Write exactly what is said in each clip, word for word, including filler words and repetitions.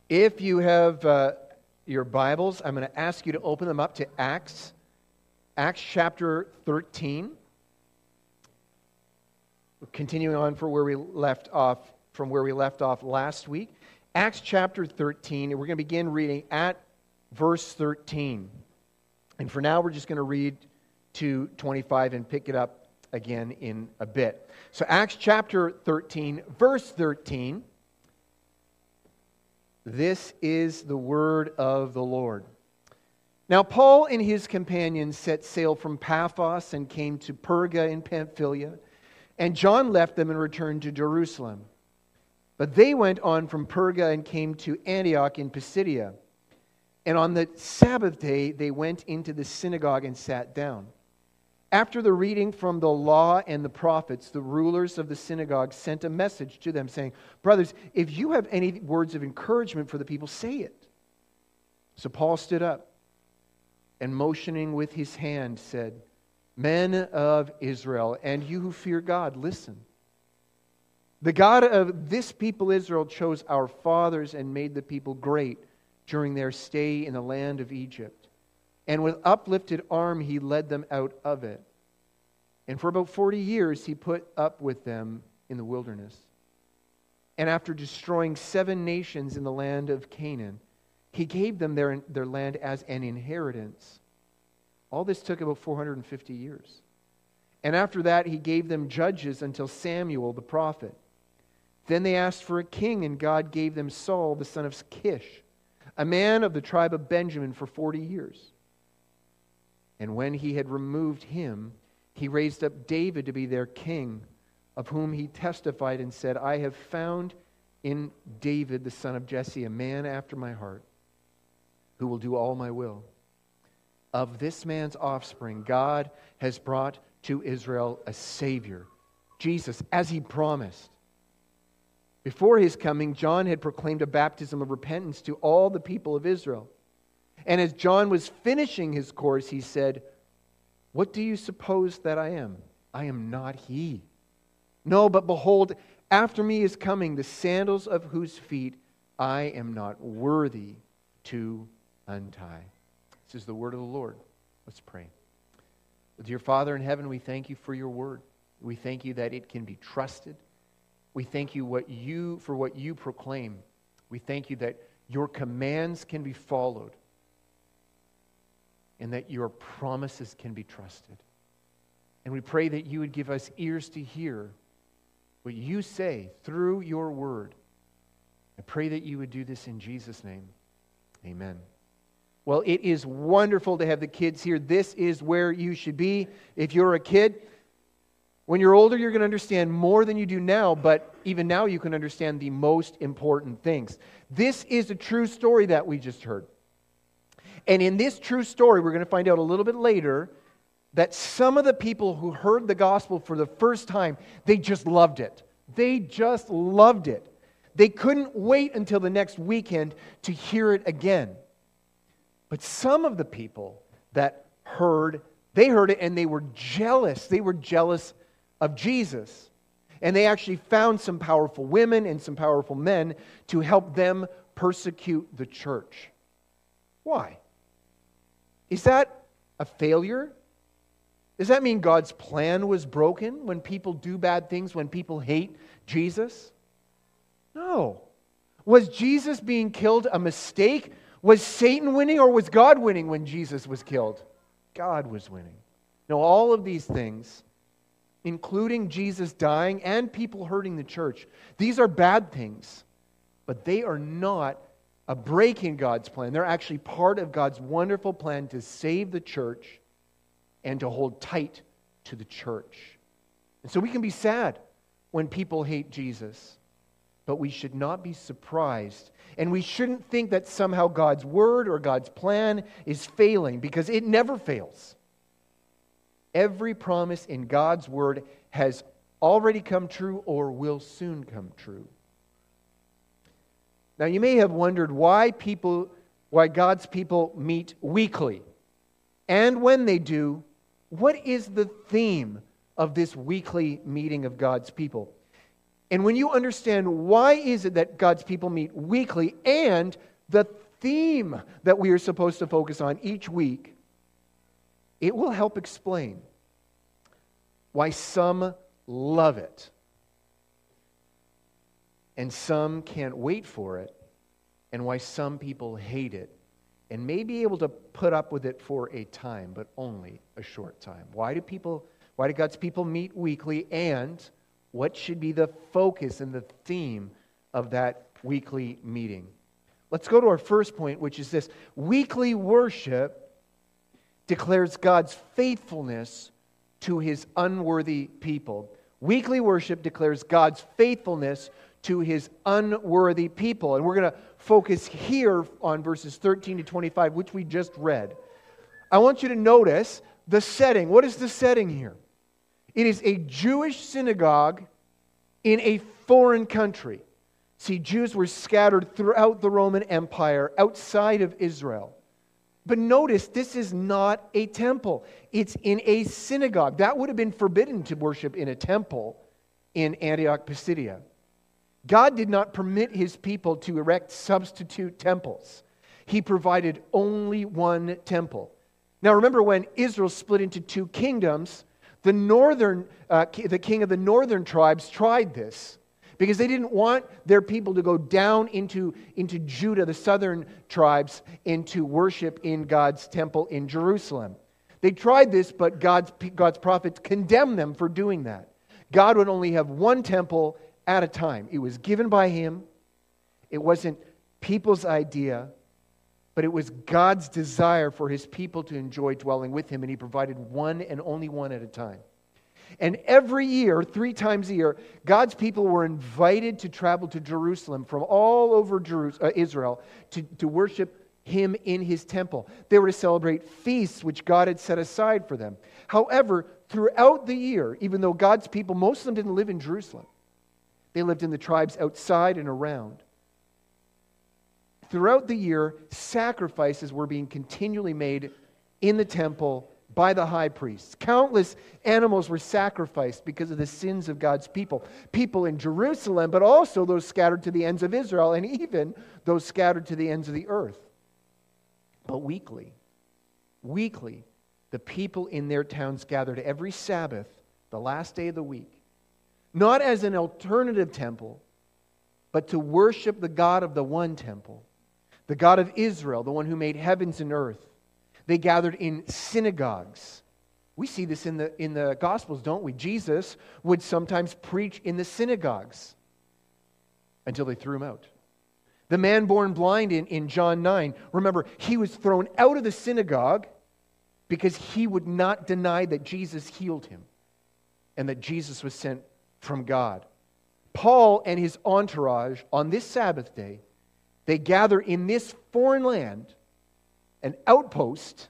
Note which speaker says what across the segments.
Speaker 1: If you have uh, your Bibles, I'm going to ask you to open them up to Acts, Acts chapter thirteen. We're continuing on for where we left off, from where we left off last week. Acts chapter thirteen, and we're going to begin reading at verse thirteen. And for now, we're just going to read to twenty-five and pick it up again in a bit. So Acts chapter thirteen, verse thirteen. This is the word of the Lord. Now Paul and his companions set sail from Paphos and came to Perga in Pamphylia, and John left them and returned to Jerusalem. But they went on from Perga and came to Antioch in Pisidia. And on the Sabbath day they went into the synagogue and sat down. After the reading from the law and the prophets, the rulers of the synagogue sent a message to them saying, "Brothers, if you have any words of encouragement for the people, say it." So Paul stood up and motioning with his hand said, "Men of Israel, and you who fear God, listen. The God of this people Israel chose our fathers and made the people great during their stay in the land of Egypt. And with uplifted arm he led them out of it. And for about forty years he put up with them in the wilderness. And after destroying seven nations in the land of Canaan, he gave them their, their land as an inheritance. All this took about four hundred fifty years. And after that he gave them judges until Samuel the prophet. Then they asked for a king, and God gave them Saul the son of Kish, a man of the tribe of Benjamin, for forty years. And when he had removed him, he raised up David to be their king, of whom he testified and said, I have found in David the son of Jesse a man after my heart, who will do all my will. Of this man's offspring, God has brought to Israel a Savior, Jesus, as he promised. Before his coming, John had proclaimed a baptism of repentance to all the people of Israel. And as John was finishing his course, he said, What do you suppose that I am? I am not he. No, but behold, after me is coming the sandals of whose feet I am not worthy to untie. This is the word of the Lord. Let's pray. Dear Father in heaven, we thank you for your word. We thank you that it can be trusted. We thank you what you for what you proclaim. We thank you that your commands can be followed, and that your promises can be trusted. And we pray that you would give us ears to hear what you say through your word. I pray that you would do this in Jesus' name. Amen. Well, it is wonderful to have the kids here. This is where you should be if you're a kid. When you're older, you're going to understand more than you do now, but even now you can understand the most important things. This is a true story that we just heard. And in this true story, we're going to find out a little bit later that some of the people who heard the gospel for the first time, they just loved it. They just loved it. They couldn't wait until the next weekend to hear it again. But some of the people that heard, they heard it and they were jealous. They were jealous of Jesus. And they actually found some powerful women and some powerful men to help them persecute the church. Why? Is that a failure? Does that mean God's plan was broken when people do bad things, when people hate Jesus? No. Was Jesus being killed a mistake? Was Satan winning, or was God winning when Jesus was killed? God was winning. No, all of these things, including Jesus dying and people hurting the church, these are bad things, but they are not a break in God's plan. They're actually part of God's wonderful plan to save the church and to hold tight to the church. And so we can be sad when people hate Jesus, but we should not be surprised. And we shouldn't think that somehow God's word or God's plan is failing, because it never fails. Every promise in God's word has already come true or will soon come true. Now, you may have wondered why people, why God's people meet weekly. And when they do, what is the theme of this weekly meeting of God's people? And when you understand why is it that God's people meet weekly and the theme that we are supposed to focus on each week, it will help explain why some love it and some can't wait for it, and why some people hate it and may be able to put up with it for a time, but only a short time. Why do people, why do God's people meet weekly, and what should be the focus and the theme of that weekly meeting? Let's go to our first point, which is this. Weekly worship declares God's faithfulness to His unworthy people. Weekly worship declares God's faithfulness to His unworthy people. And we're going to focus here on verses thirteen to twenty-five, which we just read. I want you to notice the setting. What is the setting here? It is a Jewish synagogue in a foreign country. See, Jews were scattered throughout the Roman Empire outside of Israel. But notice, this is not a temple. It's in a synagogue. That would have been forbidden to worship in a temple in Antioch Pisidia. God did not permit His people to erect substitute temples. He provided only one temple. Now remember, when Israel split into two kingdoms, the northern, uh, the king of the northern tribes tried this because they didn't want their people to go down into, into Judah, the southern tribes, and to worship in God's temple in Jerusalem. They tried this, but God's, God's prophets condemned them for doing that. God would only have one temple at a time. It was given by Him. It wasn't people's idea, but it was God's desire for His people to enjoy dwelling with Him, and He provided one and only one at a time. And every year, three times a year, God's people were invited to travel to Jerusalem from all over Jerus- uh, Israel to, to worship Him in His temple. They were to celebrate feasts which God had set aside for them. However, throughout the year, even though God's people, most of them didn't live in Jerusalem, they lived in the tribes outside and around. Throughout the year, sacrifices were being continually made in the temple by the high priests. Countless animals were sacrificed because of the sins of God's people. People in Jerusalem, but also those scattered to the ends of Israel, and even those scattered to the ends of the earth. But weekly, weekly, the people in their towns gathered every Sabbath, the last day of the week, not as an alternative temple, but to worship the God of the one temple, the God of Israel, the one who made heavens and earth. They gathered in synagogues. We see this in the, in the Gospels, don't we? Jesus would sometimes preach in the synagogues until they threw Him out. The man born blind in, in John nine, remember, he was thrown out of the synagogue because he would not deny that Jesus healed him and that Jesus was sent from God. Paul and his entourage on this Sabbath day, they gather in this foreign land, an outpost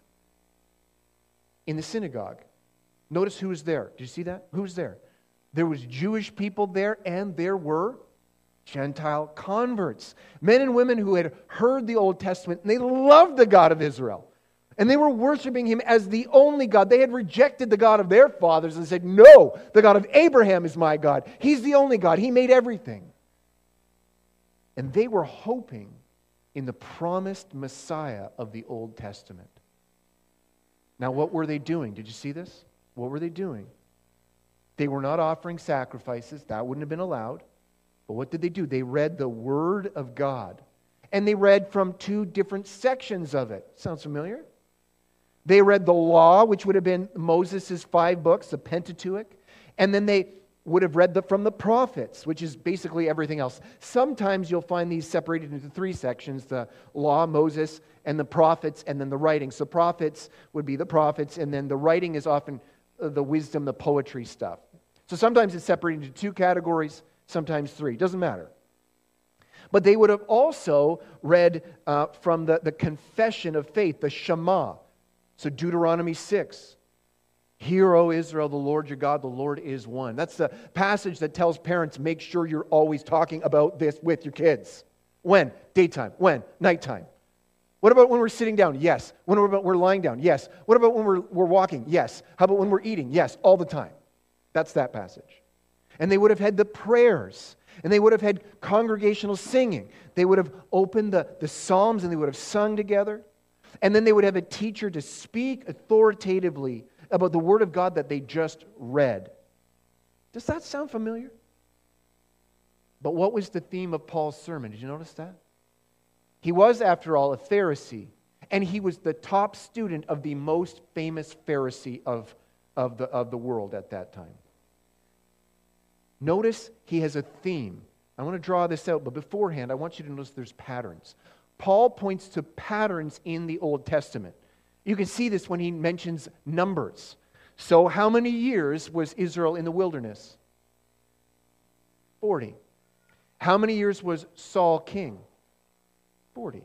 Speaker 1: in the synagogue. Notice who was there. Did you see that? Who was there? There was Jewish people there, and there were Gentile converts. Men and women who had heard the Old Testament, and they loved the God of Israel. And they were worshiping Him as the only God. They had rejected the God of their fathers and said, no, the God of Abraham is my God. He's the only God. He made everything. And they were hoping in the promised Messiah of the Old Testament. Now, what were they doing? Did you see this? What were they doing? They were not offering sacrifices. That wouldn't have been allowed. But what did they do? They read the Word of God. And they read from two different sections of it. Sounds familiar? They read the law, which would have been Moses' five books, the Pentateuch. And then they would have read the, from the prophets, which is basically everything else. Sometimes you'll find these separated into three sections, the law, Moses, and the prophets, and then the writings. So prophets would be the prophets, and then the writing is often the wisdom, the poetry stuff. So sometimes it's separated into two categories, sometimes three. Doesn't matter. But they would have also read uh, from the, the confession of faith, the Shema. So Deuteronomy six, hear, O Israel, the Lord your God, the Lord is one. That's the passage that tells parents, make sure you're always talking about this with your kids. When? Daytime. When? Nighttime. What about when we're sitting down? Yes. What about when we're lying down? Yes. What about when we're, we're walking? Yes. How about when we're eating? Yes, all the time. That's that passage. And they would have had the prayers. And they would have had congregational singing. They would have opened the, the Psalms and they would have sung together. And then they would have a teacher to speak authoritatively about the Word of God that they just read. Does that sound familiar? But what was the theme of Paul's sermon? Did you notice that? He was, after all, a Pharisee. And he was the top student of the most famous Pharisee of, of, the, of the world at that time. Notice he has a theme. I want to draw this out, but beforehand, I want you to notice there's patterns. Paul points to patterns in the Old Testament. You can see this when he mentions numbers. So how many years was Israel in the wilderness? forty. How many years was Saul king? forty.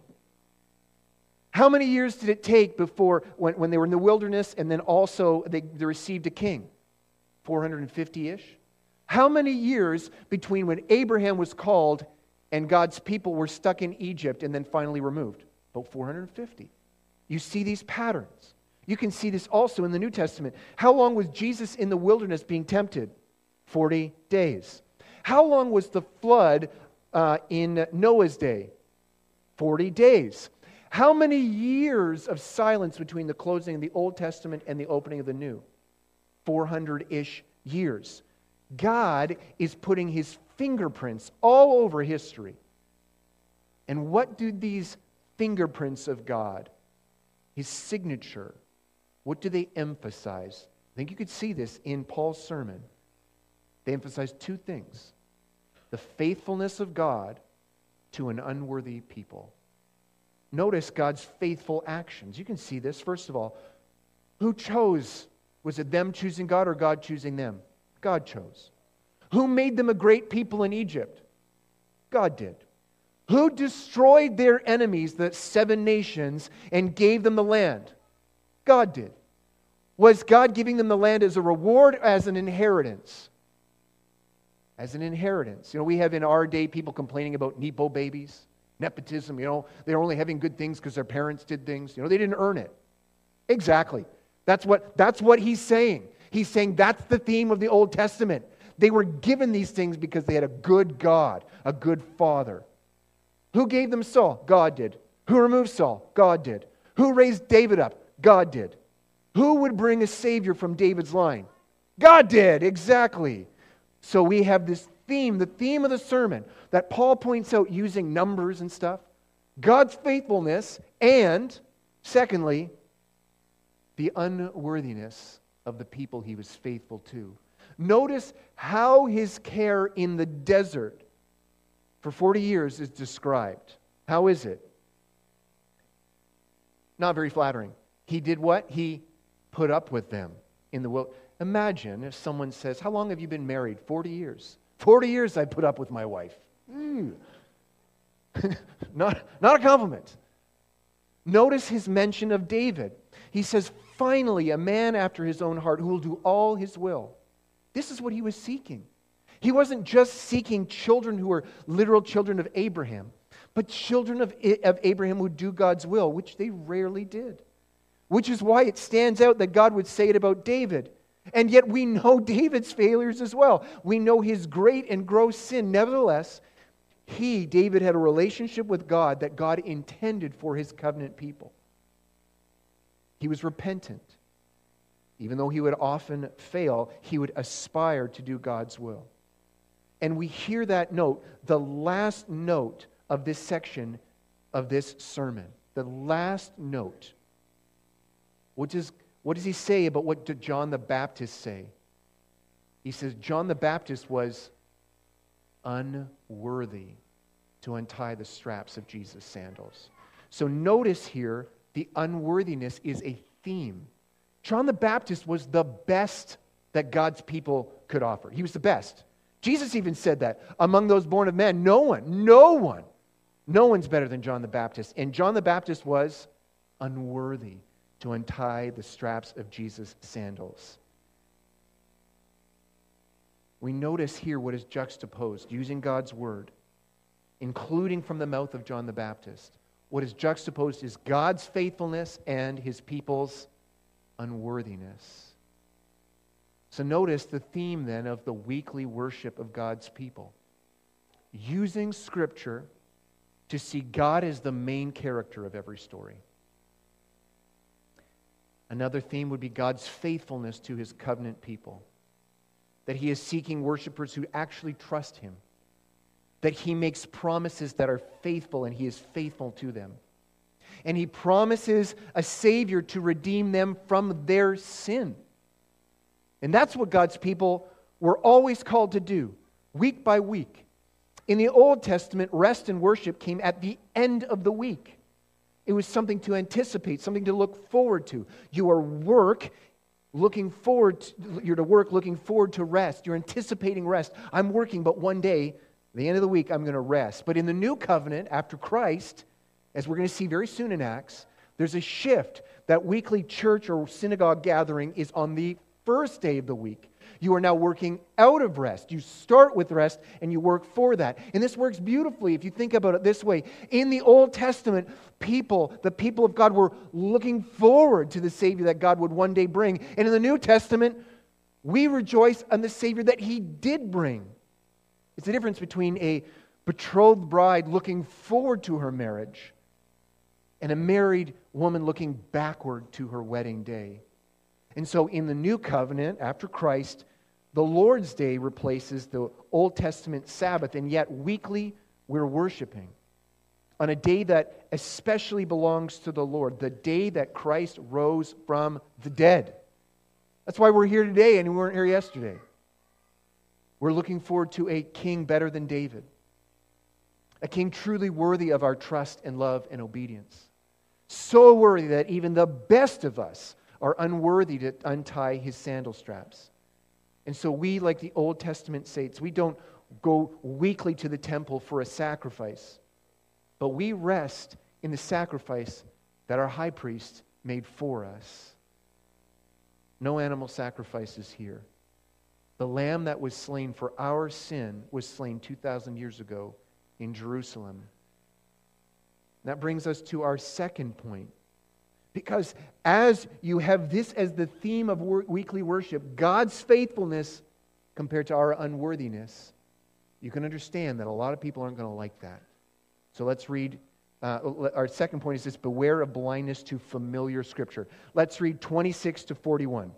Speaker 1: How many years did it take before, when, when they were in the wilderness, and then also they, they received a king? four hundred fifty-ish. How many years between when Abraham was called and God's people were stuck in Egypt and then finally removed? About four hundred fifty. You see these patterns. You can see this also in the New Testament. How long was Jesus in the wilderness being tempted? forty days. How long was the flood uh, in Noah's day? forty days. How many years of silence between the closing of the Old Testament and the opening of the New? four hundred-ish years. God is putting His fingerprints all over history. And what do these fingerprints of God, His signature, what do they emphasize? I think you could see this in Paul's sermon. They emphasize two things. The faithfulness of God to an unworthy people. Notice God's faithful actions. You can see this. First of all, who chose? Was it them choosing God or God choosing them? God chose. Who made them a great people in Egypt? God did. Who destroyed their enemies, the seven nations, and gave them the land? God did. Was God giving them the land as a reward or as an inheritance? As an inheritance. You know, we have in our day people complaining about Nepo babies, nepotism, you know, they're only having good things because their parents did things. You know, they didn't earn it. Exactly. That's what, that's what he's saying. He's saying that's the theme of the Old Testament. They were given these things because they had a good God, a good Father. Who gave them Saul? God did. Who removed Saul? God did. Who raised David up? God did. Who would bring a Savior from David's line? God did, exactly. So we have this theme, the theme of the sermon, that Paul points out using numbers and stuff. God's faithfulness and, secondly, the unworthiness of the people He was faithful to. Notice how His care in the desert for forty years is described. How is it? Not very flattering. He did what? He put up with them in the wilderness. Imagine if someone says, how long have you been married? forty years. forty years I put up with my wife. Mm. not, not a compliment. Notice his mention of David. He says, finally, a man after his own heart who will do all his will. This is what he was seeking. He wasn't just seeking children who were literal children of Abraham, but children of, of Abraham who do God's will, which they rarely did. Which is why it stands out that God would say it about David. And yet we know David's failures as well. We know his great and gross sin. Nevertheless, he, David, had a relationship with God that God intended for His covenant people. He was repentant. Even though he would often fail, he would aspire to do God's will. And we hear that note, the last note of this section of this sermon. The last note. What does, what does he say about what did John the Baptist say? He says John the Baptist was unworthy to untie the straps of Jesus' sandals. So notice here, the unworthiness is a theme. John the Baptist was the best that God's people could offer. He was the best. Jesus even said that. Among those born of men, no one, no one, no one's better than John the Baptist. And John the Baptist was unworthy to untie the straps of Jesus' sandals. We notice here what is juxtaposed, using God's word, including from the mouth of John the Baptist. What is juxtaposed is God's faithfulness and His people's unworthiness. So notice the theme then of the weekly worship of God's people. Using Scripture to see God as the main character of every story. Another theme would be God's faithfulness to His covenant people. That He is seeking worshipers who actually trust Him. That He makes promises that are faithful and He is faithful to them. And He promises a Savior to redeem them from their sin. And that's what God's people were always called to do, week by week. In the Old Testament, rest and worship came at the end of the week. It was something to anticipate, something to look forward to. You are work looking forward to, you're to work looking forward to rest. You're anticipating rest. I'm working, but one day, at the end of the week, I'm going to rest. But in the new covenant, after Christ, as we're going to see very soon in Acts, there's a shift. That weekly church or synagogue gathering is on the first day of the week. You are now working out of rest. You start with rest and you work for that. And this works beautifully if you think about it this way. In the Old Testament, people, the people of God were looking forward to the Savior that God would one day bring. And in the New Testament, we rejoice on the Savior that He did bring. It's the difference between a betrothed bride looking forward to her marriage and a married woman looking backward to her wedding day. And so in the New Covenant, after Christ, the Lord's Day replaces the Old Testament Sabbath, and yet weekly we're worshiping on a day that especially belongs to the Lord, the day that Christ rose from the dead. That's why we're here today and we weren't here yesterday. We're looking forward to a king better than David, a king truly worthy of our trust and love and obedience. So worthy that even the best of us are unworthy to untie His sandal straps. And so we, like the Old Testament saints, we don't go weekly to the temple for a sacrifice, but we rest in the sacrifice that our high priest made for us. No animal sacrifices here. The lamb that was slain for our sin was slain two thousand years ago in Jerusalem. That brings us to our second point. Because as you have this as the theme of wor- weekly worship, God's faithfulness compared to our unworthiness, you can understand that a lot of people aren't going to like that. So let's read, uh, our second point is this: beware of blindness to familiar Scripture. Let's read twenty-six to forty-one.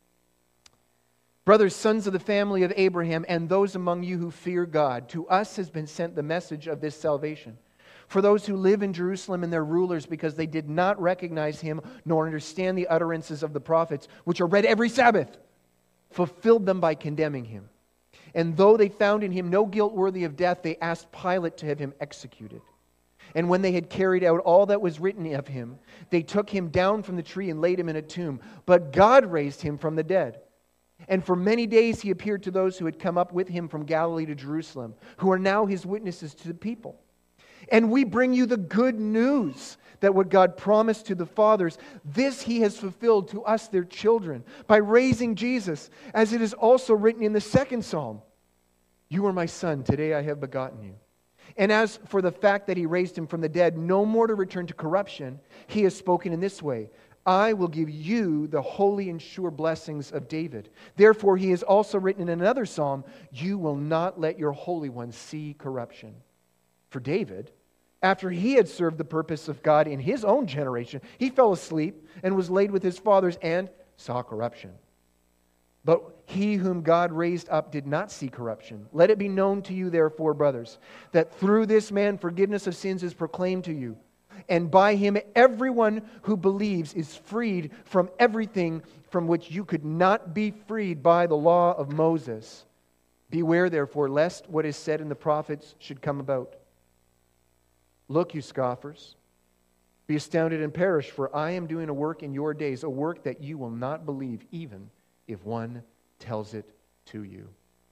Speaker 1: Brothers, sons of the family of Abraham, and those among you who fear God, to us has been sent the message of this salvation. For those who live in Jerusalem and their rulers, because they did not recognize Him nor understand the utterances of the prophets, which are read every Sabbath, fulfilled them by condemning Him. And though they found in Him no guilt worthy of death, they asked Pilate to have Him executed. And when they had carried out all that was written of Him, they took Him down from the tree and laid Him in a tomb. But God raised Him from the dead. And for many days He appeared to those who had come up with Him from Galilee to Jerusalem, who are now His witnesses to the people. And we bring you the good news that what God promised to the fathers, this He has fulfilled to us, their children, by raising Jesus, as it is also written in the second psalm, "You are my son, today I have begotten you." And as for the fact that He raised Him from the dead, no more to return to corruption, He has spoken in this way: "I will give you the holy and sure blessings of David." Therefore He has also written in another psalm, "You will not let your Holy One see corruption." For David, after he had served the purpose of God in his own generation, he fell asleep and was laid with his fathers and saw corruption. But he whom God raised up did not see corruption. Let it be known to you, therefore, brothers, that through this man forgiveness of sins is proclaimed to you. And by Him everyone who believes is freed from everything from which you could not be freed by the law of Moses. Beware, therefore, lest what is said in the prophets should come about. Look, you scoffers, be astounded and perish, for I am doing a work in your days, a work that you will not believe, even if one tells it to you.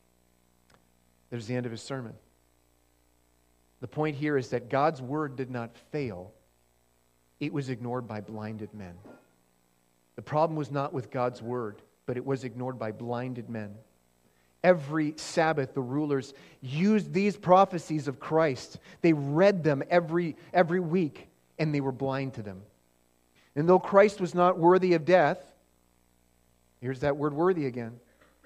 Speaker 1: There's the end of his sermon. The point here is that God's word did not fail. It was ignored by blinded men. The problem was not with God's word, but it was ignored by blinded men. Every Sabbath, the rulers used these prophecies of Christ. They read them every, every week, and they were blind to them. And though Christ was not worthy of death, here's that word worthy again,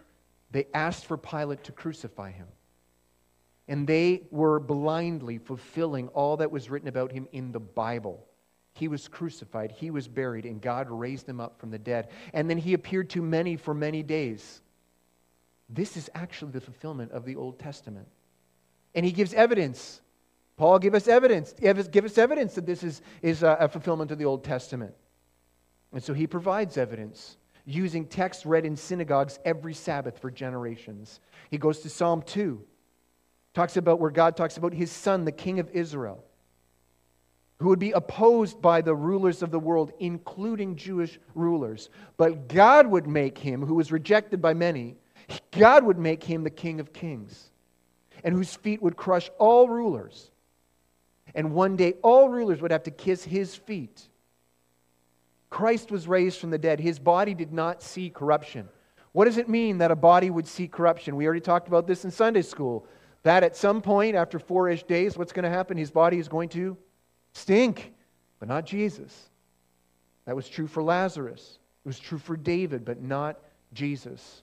Speaker 1: they asked for Pilate to crucify him. And they were blindly fulfilling all that was written about him in the Bible. He was crucified, he was buried, and God raised him up from the dead. And then he appeared to many for many days. This is actually the fulfillment of the Old Testament. And he gives evidence. Paul, give us evidence. Give us evidence that this is, is a fulfillment of the Old Testament. And so he provides evidence using texts read in synagogues every Sabbath for generations. He goes to Psalm two, talks about where God talks about his son, the King of Israel, who would be opposed by the rulers of the world, including Jewish rulers. But God would make him, who was rejected by many, God would make him the King of Kings, and whose feet would crush all rulers. And one day all rulers would have to kiss his feet. Christ was raised from the dead. His body did not see corruption. What does it mean that a body would see corruption? We already talked about this in Sunday school. That at some point, after four-ish days, what's going to happen? His body is going to stink, but not Jesus. That was true for Lazarus. It was true for David, but not Jesus.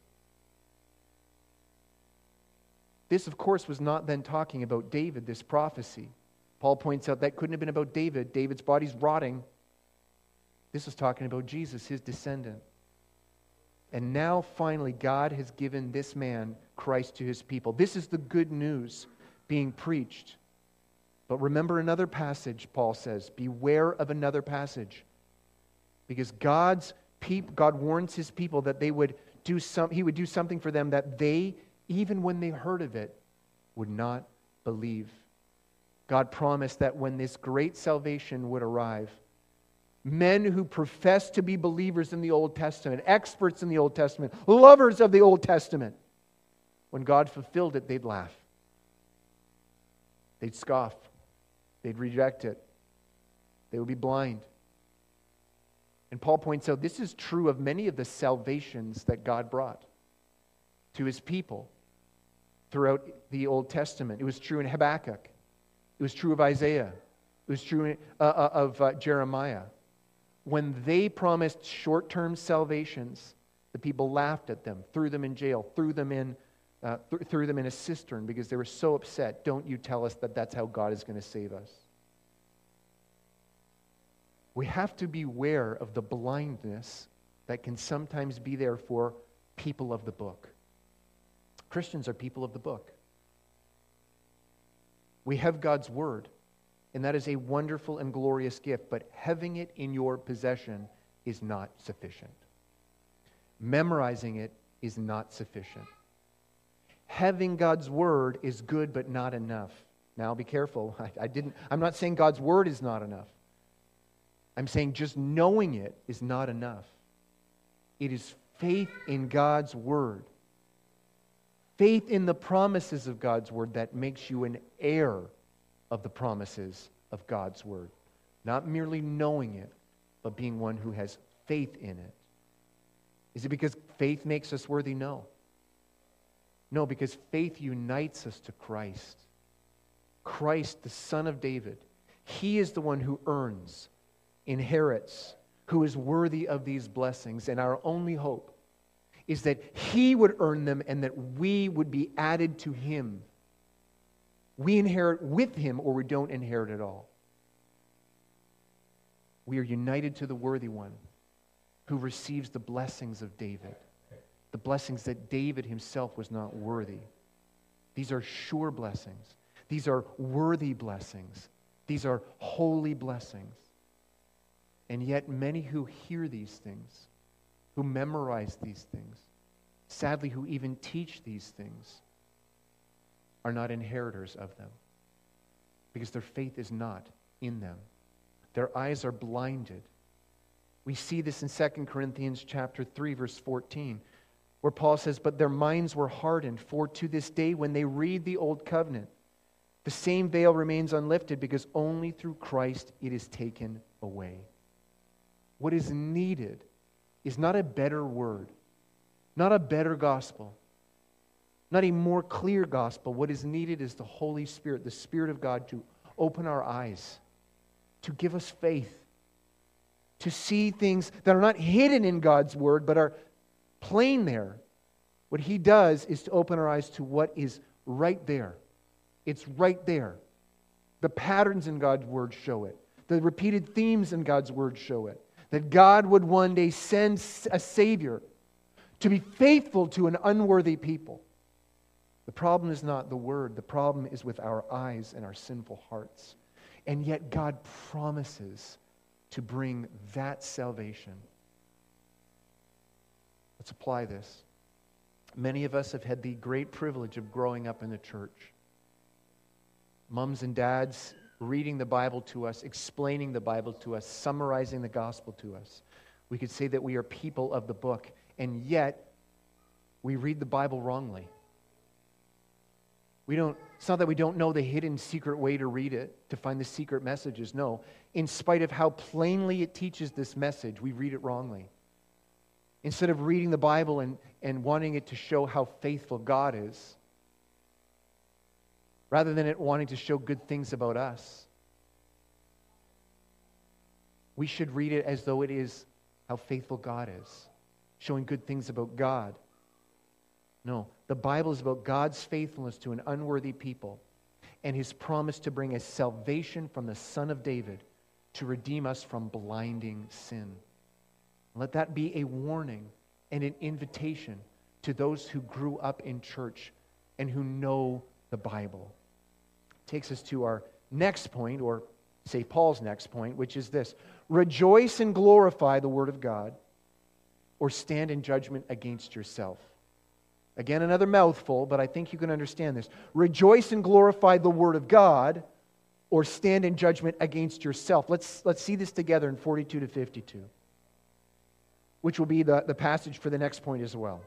Speaker 1: This, of course, was not then talking about David, this prophecy. Paul points out that couldn't have been about David. David's body's rotting. This was talking about Jesus, his descendant. And now, finally, God has given this man, Christ, to his people. This is the good news being preached. But remember another passage, Paul says. Beware of another passage. Because God's peop- God warns his people that they would do some, he would do something for them that they, even when they heard of it, would not believe. God promised that when this great salvation would arrive, men who profess to be believers in the Old Testament, experts in the Old Testament, lovers of the Old Testament, when God fulfilled it, they'd laugh. They'd scoff. They'd reject it. They would be blind. And Paul points out this is true of many of the salvations that God brought to his people throughout the Old Testament. It was true in Habakkuk. It was true of Isaiah. It was true in, uh, uh, of uh, Jeremiah. When they promised short-term salvations, the people laughed at them, threw them in jail, threw them in, uh, th- threw them in a cistern because they were so upset. Don't you tell us that that's how God is going to save us. We have to beware of the blindness that can sometimes be there for people of the book. Christians are people of the book. We have God's Word, and that is a wonderful and glorious gift, but having it in your possession is not sufficient. Memorizing it is not sufficient. Having God's Word is good, but not enough. Now, be careful. I, I didn't, I'm not saying God's Word is not enough. I'm saying just knowing it is not enough. It is faith in God's Word, faith in the promises of God's Word that makes you an heir of the promises of God's Word. Not merely knowing it, but being one who has faith in it. Is it because faith makes us worthy? No. No, because faith unites us to Christ. Christ, the Son of David, He is the one who earns, inherits, who is worthy of these blessings. And our only hope is that He would earn them and that we would be added to Him. We inherit with Him or we don't inherit at all. We are united to the worthy one who receives the blessings of David, the blessings that David himself was not worthy. These are sure blessings. These are worthy blessings. These are holy blessings. And yet many who hear these things, who memorize these things, sadly who even teach these things, are not inheritors of them because their faith is not in them. Their eyes are blinded. We see this in Second Corinthians chapter three, verse fourteen, where Paul says, "But their minds were hardened, for to this day when they read the Old Covenant, the same veil remains unlifted because only through Christ it is taken away." What is needed is not a better word, not a better gospel, not a more clear gospel. What is needed is the Holy Spirit, the Spirit of God, to open our eyes, to give us faith, to see things that are not hidden in God's Word, but are plain there, What he does is to open our eyes to what is right there. It's right there. The patterns in God's Word show it. The repeated themes in God's Word show it. That God would one day send a Savior to be faithful to an unworthy people. The problem is not the Word. The problem is with our eyes and our sinful hearts. And yet God promises to bring that salvation. Let's apply this. Many of us have had the great privilege of growing up in the church. Mums and dads reading the Bible to us, explaining the Bible to us, summarizing the gospel to us. We could say that we are people of the book, and yet we read the Bible wrongly. We don't, it's not that we don't know the hidden secret way to read it, to find the secret messages. No, in spite of how plainly it teaches this message, we read it wrongly. Instead of reading the Bible and, and wanting it to show how faithful God is, rather than it wanting to show good things about us, we should read it as though it is how faithful God is, showing good things about God. No, the Bible is about God's faithfulness to an unworthy people and His promise to bring us salvation from the Son of David to redeem us from blinding sin. Let that be a warning and an invitation to those who grew up in church and who know the Bible. Takes us to our next point, or say Paul's next point, which is this: rejoice and glorify the Word of God, or stand in judgment against yourself. Again, another mouthful, but I think you can understand this. Rejoice and glorify the Word of God, or stand in judgment against yourself. Let's, let's see this together in forty-two to fifty-two, which will be the, the passage for the next point as well.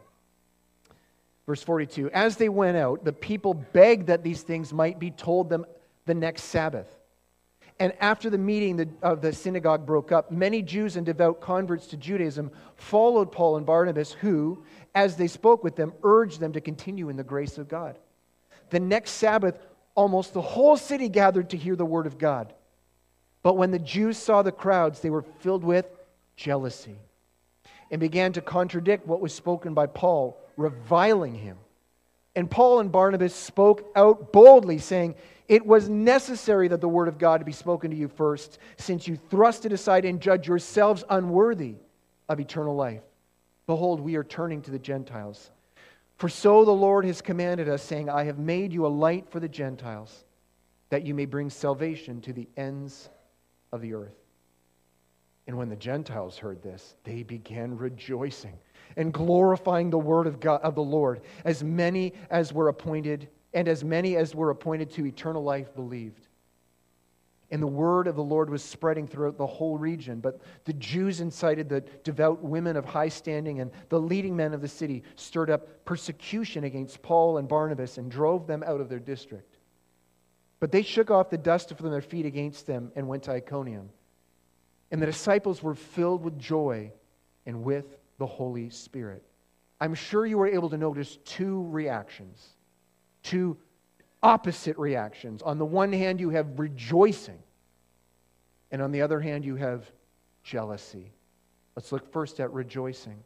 Speaker 1: Verse forty-two, as they went out, the people begged that these things might be told them the next Sabbath. And after the meeting of the synagogue broke up, many Jews and devout converts to Judaism followed Paul and Barnabas, who, as they spoke with them, urged them to continue in the grace of God. The next Sabbath, almost the whole city gathered to hear the word of God. But when the Jews saw the crowds, they were filled with jealousy and began to contradict what was spoken by Paul, reviling him. And Paul and Barnabas spoke out boldly, saying, it was necessary that the word of God be spoken to you first, since you thrust it aside and judge yourselves unworthy of eternal life. Behold, we are turning to the Gentiles. For so the Lord has commanded us, saying, I have made you a light for the Gentiles, that you may bring salvation to the ends of the earth. And when the Gentiles heard this, they began rejoicing and glorifying the word of God, of the Lord, as many as were appointed, and as many as were appointed to eternal life believed. And the word of the Lord was spreading throughout the whole region. But the Jews incited the devout women of high standing, and the leading men of the city stirred up persecution against Paul and Barnabas and drove them out of their district. But they shook off the dust from their feet against them and went to Iconium. And the disciples were filled with joy and with the Holy Spirit. I'm sure you were able to notice two reactions, two opposite reactions. On the one hand, you have rejoicing, and on the other hand, you have jealousy. Let's look first at rejoicing.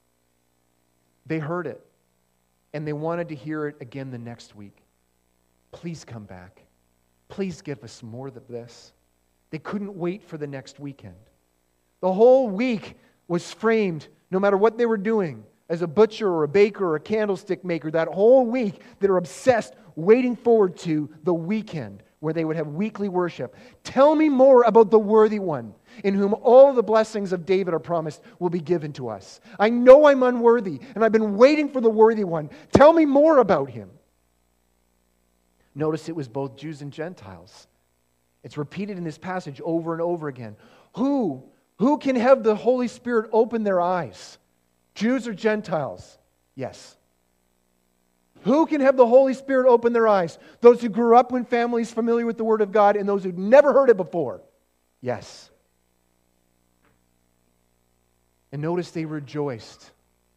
Speaker 1: They heard it, and they wanted to hear it again the next week. Please come back. Please give us more of this. They couldn't wait for the next weekend. The whole week was framed, no matter what they were doing, as a butcher or a baker or a candlestick maker. That whole week, they're obsessed, waiting forward to the weekend where they would have weekly worship. Tell me more about the worthy one, in whom all the blessings of David are promised will be given to us. I know I'm unworthy, and I've been waiting for the worthy one. Tell me more about him. Notice it was both Jews and Gentiles. It's repeated in this passage over and over again. Who, who can have the Holy Spirit open their eyes? Jews or Gentiles? Yes. Who can have the Holy Spirit open their eyes? Those who grew up in families familiar with the Word of God and those who'd never heard it before? Yes. And notice they rejoiced.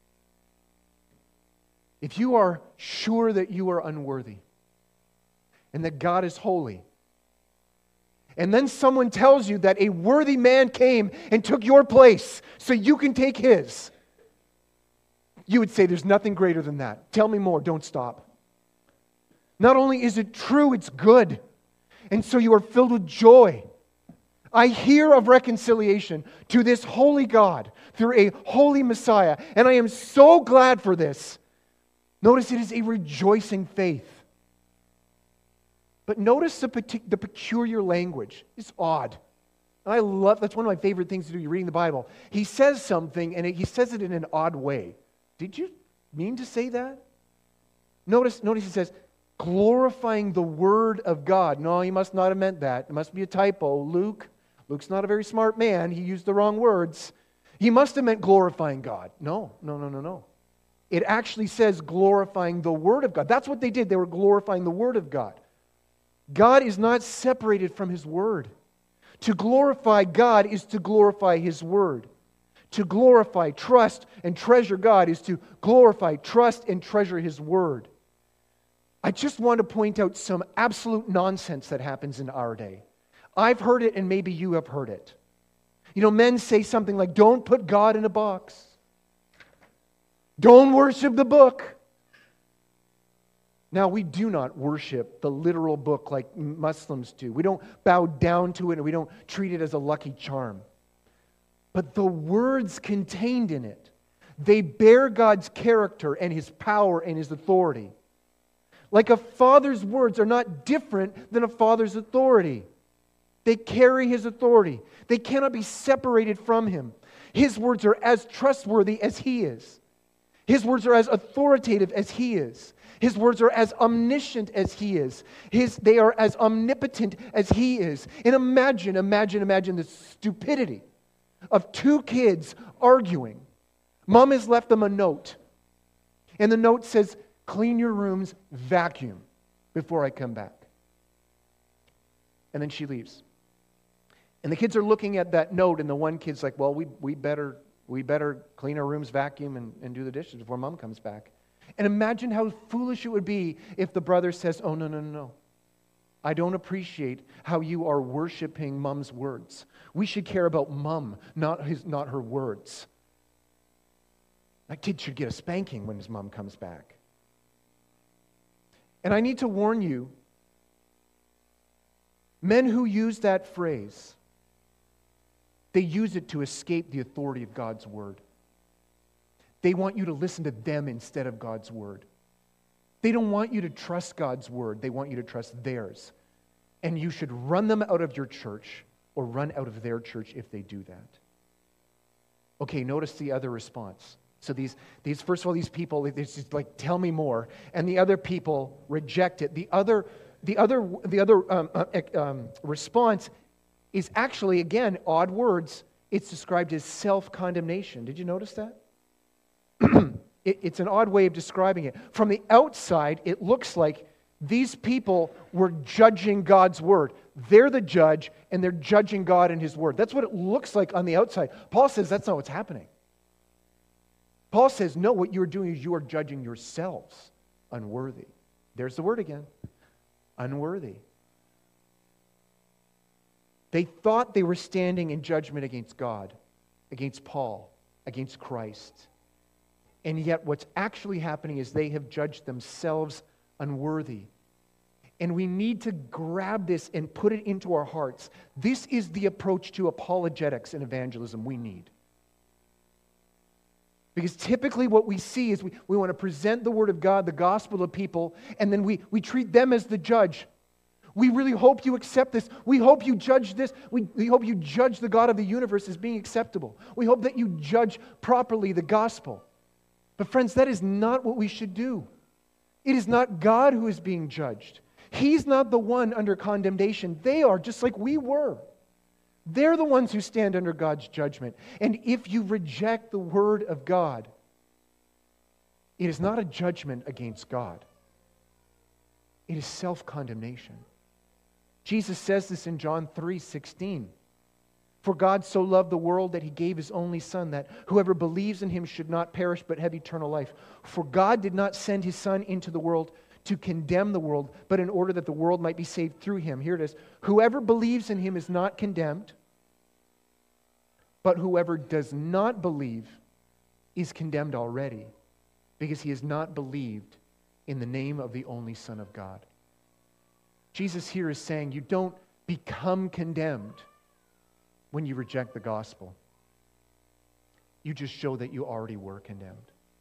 Speaker 1: If you are sure that you are unworthy and that God is holy, and then someone tells you that a worthy man came and took your place so you can take his, you would say there's nothing greater than that. Tell me more, don't stop. Not only is it true, it's good. And so you are filled with joy. I hear of reconciliation to this holy God through a holy Messiah, and I am so glad for this. Notice it is a rejoicing faith. But notice the, partic- the peculiar language. It's odd. And I love, that's one of my favorite things to do. You're reading the Bible. He says something, and it, he says it in an odd way. Did you mean to say that? Notice, notice he says, glorifying the Word of God. No, he must not have meant that. It must be a typo. Luke, Luke's not a very smart man. He used the wrong words. He must have meant glorifying God. No, no, no, no, no. It actually says glorifying the Word of God. That's what they did. They were glorifying the Word of God. God is not separated from His Word. To glorify God is to glorify His Word. To glorify, trust, and treasure God is to glorify, trust, and treasure His Word. I just want to point out some absolute nonsense that happens in our day. I've heard it, and maybe you have heard it. You know, men say something like, don't put God in a box. Don't worship the book. Now, we do not worship the literal book like Muslims do. We don't bow down to it, and we don't treat it as a lucky charm. But the words contained in it, they bear God's character and His power and His authority. Like a father's words are not different than a father's authority. They carry His authority. They cannot be separated from Him. His words are as trustworthy as He is. His words are as authoritative as He is. His words are as omniscient as He is. His, they are as omnipotent as He is. And imagine, imagine, imagine the stupidity of two kids arguing. Mom has left them a note. And the note says, clean your rooms, vacuum before I come back. And then she leaves. And the kids are looking at that note, and the one kid's like, well, we, we better we better clean our rooms, vacuum, and, and do the dishes before Mom comes back. And imagine how foolish it would be if the brother says, oh, no, no, no, no. I don't appreciate how you are worshiping Mom's words. We should care about Mom, not his, not her words. That kid should get a spanking when his mom comes back. And I need to warn you, men who use that phrase, they use it to escape the authority of God's word. They want you to listen to them instead of God's word. They don't want you to trust God's word. They want you to trust theirs. And you should run them out of your church or run out of their church if they do that. Okay, notice the other response. So these, these first of all, these people, they just like, tell me more. And the other people reject it. The other, the other, the other um, uh, um, response is actually, again, odd words. It's described as self-condemnation. Did you notice that? it, it's an odd way of describing it. From the outside, it looks like these people were judging God's word. They're the judge, and they're judging God and His word. That's what it looks like on the outside. Paul says that's not what's happening. Paul says, no, what you're doing is you are judging yourselves unworthy. There's the word again. Unworthy. They thought they were standing in judgment against God, against Paul, against Christ. And yet what's actually happening is they have judged themselves unworthy. And we need to grab this and put it into our hearts. This is the approach to apologetics and evangelism we need. Because typically what we see is we, we want to present the Word of God, the gospel to people, and then we, we treat them as the judge. We really hope you accept this. We hope you judge this. We, we hope you judge the God of the universe as being acceptable. We hope that you judge properly the gospel. But friends, that is not what we should do. It is not God who is being judged. He's not the one under condemnation. They are, just like we were. They're the ones who stand under God's judgment. And if you reject the word of God, it is not a judgment against God. It is self-condemnation. Jesus says this in John three sixteen. For God so loved the world that He gave His only Son, that whoever believes in Him should not perish but have eternal life. For God did not send His Son into the world to condemn the world, but in order that the world might be saved through Him. Here it is. Whoever believes in Him is not condemned, but whoever does not believe is condemned already, because he has not believed in the name of the only Son of God. Jesus here is saying you don't become condemned when you reject the gospel. You just show that you already were condemned.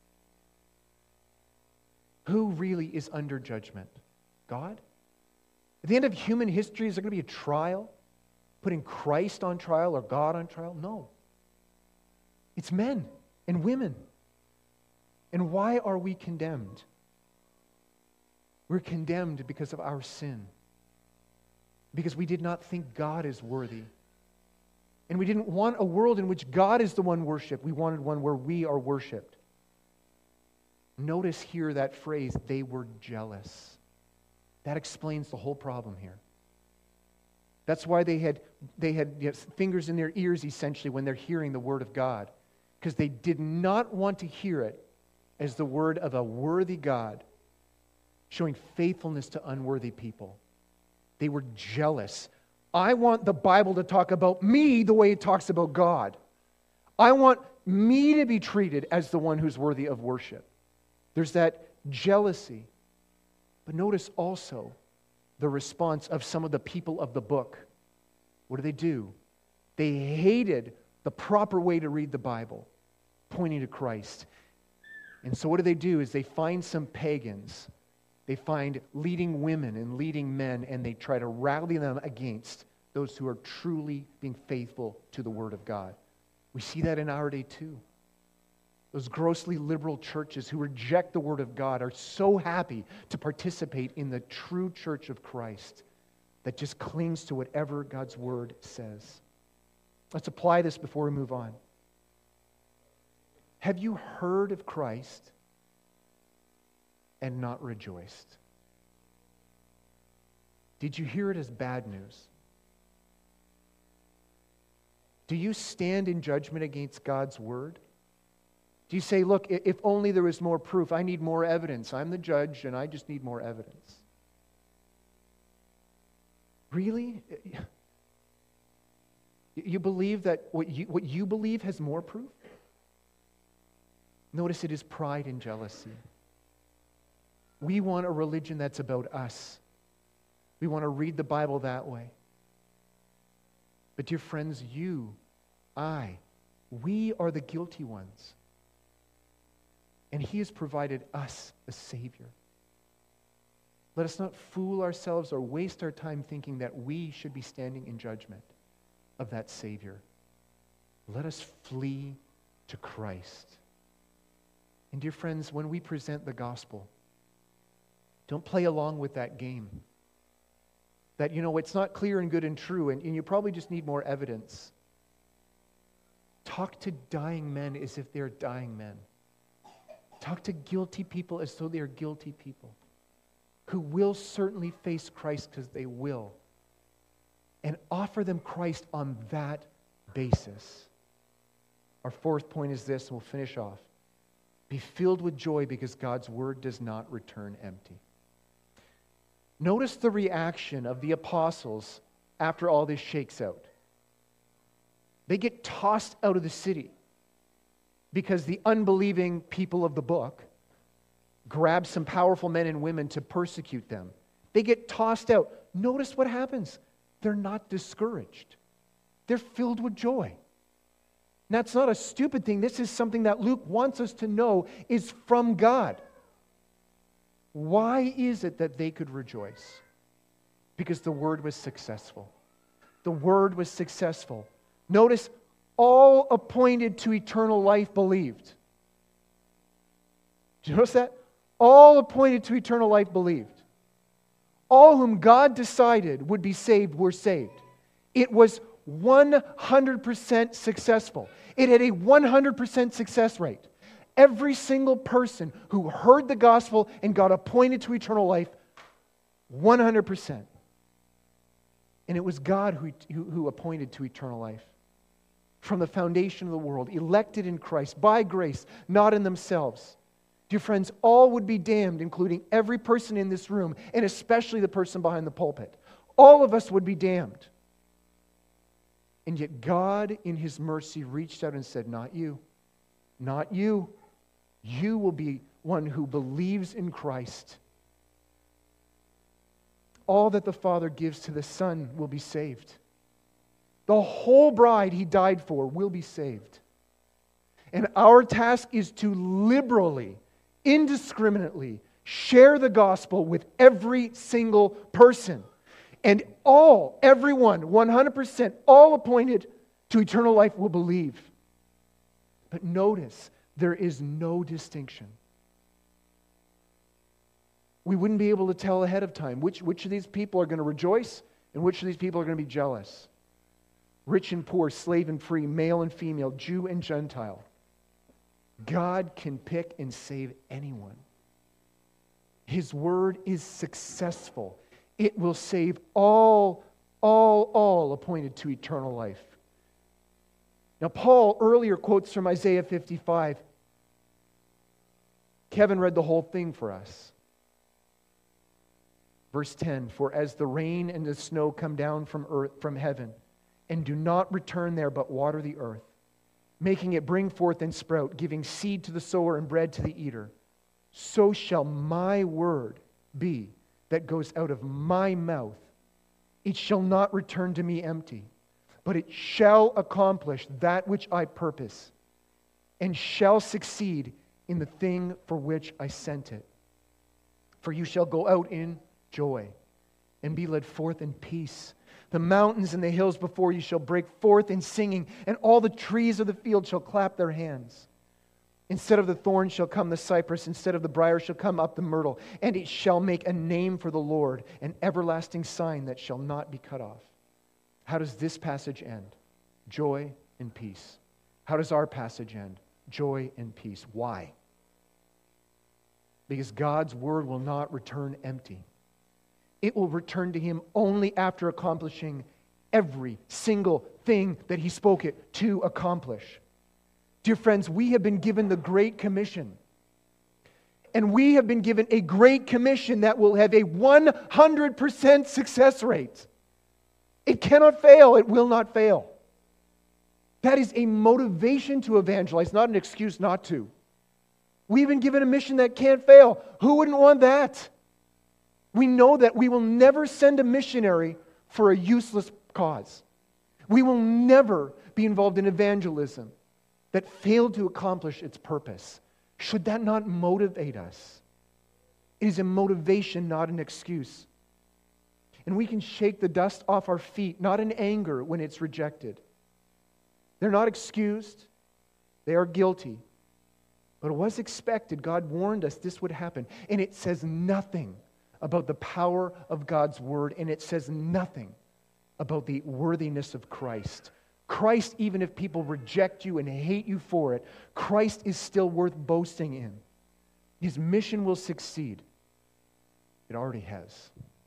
Speaker 1: Who really is under judgment? God? At the end of human history, is there going to be a trial? Putting Christ on trial or God on trial? No. It's men and women. And why are we condemned? We're condemned because of our sin. Because we did not think God is worthy. And we didn't want a world in which God is the one worshipped. We wanted one where we are worshipped. Notice here that phrase, they were jealous. That explains the whole problem here. That's why they had, they had you know, fingers in their ears, essentially, when they're hearing the word of God. Because they did not want to hear it as the word of a worthy God showing faithfulness to unworthy people. They were jealous. I want the Bible to talk about me the way it talks about God. I want me to be treated as the one who's worthy of worship. There's that jealousy. But notice also the response of some of the people of the book. What do they do? They hated the proper way to read the Bible, pointing to Christ. And so what do they do is they find some pagans. They find leading women and leading men, and they try to rally them against those who are truly being faithful to the Word of God. We see that in our day too. Those grossly liberal churches who reject the Word of God are so happy to participate in the true church of Christ that just clings to whatever God's Word says. Let's apply this before we move on. Have you heard of Christ and not rejoiced? Did you hear it as bad news? Do you stand in judgment against God's Word? Do you say, look, if only there was more proof, I need more evidence. I'm the judge and I just need more evidence. Really? You believe that what you, what you believe has more proof? Notice it is pride and jealousy. We want a religion that's about us. We want to read the Bible that way. But dear friends, you, I, we are the guilty ones. And He has provided us a Savior. Let us not fool ourselves or waste our time thinking that we should be standing in judgment of that Savior. Let us flee to Christ. And dear friends, when we present the gospel, don't play along with that game. That, you know, it's not clear and good and true, and, and you probably just need more evidence. Talk to dying men as if they're dying men. Talk to guilty people as though they are guilty people who will certainly face Christ because they will. And offer them Christ on that basis. Our fourth point is this, and we'll finish off. Be filled with joy because God's Word does not return empty. Notice the reaction of the apostles after all this shakes out. They get tossed out of the city because the unbelieving people of the book grab some powerful men and women to persecute them. They get tossed out. Notice what happens. They're not discouraged. They're filled with joy. And that's not a stupid thing. This is something that Luke wants us to know is from God. Why is it that they could rejoice? Because the word was successful. The word was successful. Notice, all appointed to eternal life believed. Did you notice that? All appointed to eternal life believed. All whom God decided would be saved were saved. It was one hundred percent successful. It had a one hundred percent success rate. Every single person who heard the gospel and got appointed to eternal life, one hundred percent. And it was God who, who, who appointed to eternal life. From the foundation of the world, elected in Christ, by grace, not in themselves. Dear friends, all would be damned, including every person in this room, and especially the person behind the pulpit. All of us would be damned. And yet God, in His mercy, reached out and said, not you. Not you. You will be one who believes in Christ, all that the Father gives to the Son will be saved. The whole bride He died for will be saved. And our task is to liberally, indiscriminately share the gospel with every single person. And all, everyone, one hundred percent, all appointed to eternal life will believe. But notice, there is no distinction. We wouldn't be able to tell ahead of time which, which of these people are going to rejoice and which of these people are going to be jealous. Rich and poor, slave and free, male and female, Jew and Gentile. God can pick and save anyone. His word is successful. It will save all, all, all appointed to eternal life. Now, Paul earlier quotes from Isaiah fifty-five. Kevin read the whole thing for us. Verse ten, for as the rain and the snow come down from earth, from heaven, and do not return there but water the earth, making it bring forth and sprout, giving seed to the sower and bread to the eater, so shall my word be that goes out of my mouth. It shall not return to me empty, but it shall accomplish that which I purpose, and shall succeed in the thing for which I sent it. For you shall go out in joy, and be led forth in peace. The mountains and the hills before you shall break forth in singing, and all the trees of the field shall clap their hands. Instead of the thorn shall come the cypress, instead of the briar shall come up the myrtle, and it shall make a name for the Lord, an everlasting sign that shall not be cut off. How does this passage end? Joy and peace. How does our passage end? Joy and peace. Why? Because God's word will not return empty. It will return to Him only after accomplishing every single thing that He spoke it to accomplish. Dear friends, we have been given the Great Commission. And we have been given a Great Commission that will have a one hundred percent success rate. It cannot fail. It will not fail. That is a motivation to evangelize, not an excuse not to. We've been given a mission that can't fail. Who wouldn't want that? We know that we will never send a missionary for a useless cause. We will never be involved in evangelism that failed to accomplish its purpose. Should that not motivate us? It is a motivation, not an excuse. And we can shake the dust off our feet, not in anger when it's rejected. They're not excused. They are guilty. But it was expected. God warned us this would happen. And it says nothing about the power of God's word, and it says nothing about the worthiness of Christ. Christ, even if people reject you and hate you for it, Christ is still worth boasting in. His mission will succeed. It already has.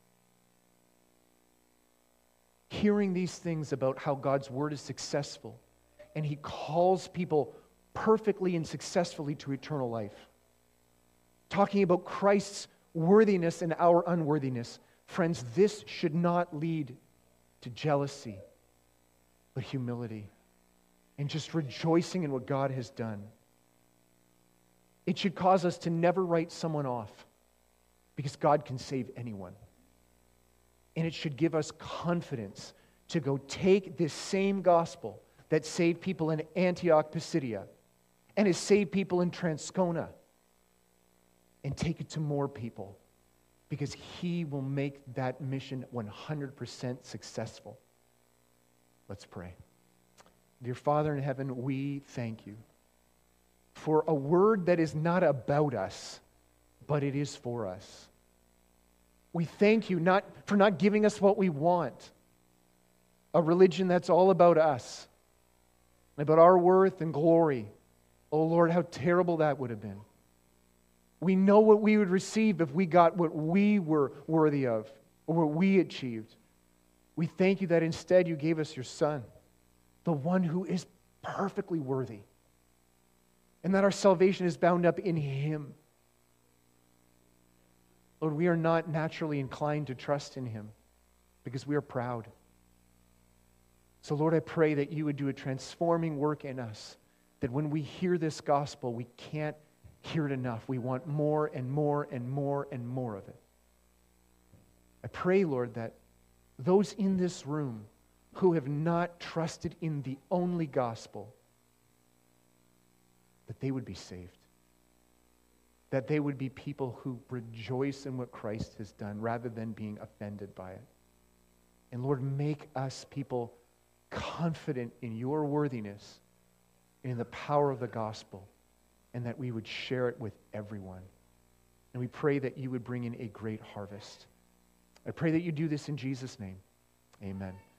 Speaker 1: Hearing these things about how God's word is successful, and He calls people perfectly and successfully to eternal life. Talking about Christ's worthiness and our unworthiness. Friends, this should not lead to jealousy, but humility and just rejoicing in what God has done. It should cause us to never write someone off because God can save anyone. And it should give us confidence to go take this same gospel that saved people in Antioch, Pisidia, and has saved people in Transcona, and take it to more people, because He will make that mission one hundred percent successful. Let's pray. Dear Father in heaven, we thank You for a word that is not about us, but it is for us. We thank You not for not giving us what we want, a religion that's all about us, about our worth and glory. Oh Lord, how terrible that would have been. We know what we would receive if we got what we were worthy of or what we achieved. We thank You that instead You gave us Your Son, the one who is perfectly worthy, and that our salvation is bound up in Him. Lord, we are not naturally inclined to trust in Him because we are proud. So Lord, I pray that You would do a transforming work in us, that when we hear this gospel, we can't hear it enough. We want more and more and more and more of it. I pray, Lord, that those in this room who have not trusted in the only gospel, that they would be saved. That they would be people who rejoice in what Christ has done rather than being offended by it. And Lord, make us people confident in your worthiness, in the power of the gospel, and that we would share it with everyone. And we pray that you would bring in a great harvest. I pray that you do this in Jesus' name. Amen.